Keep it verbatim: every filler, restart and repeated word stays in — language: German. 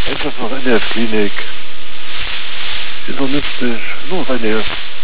Endlich noch N D F-Klinik. Ist so nützlich. Nur bei dir.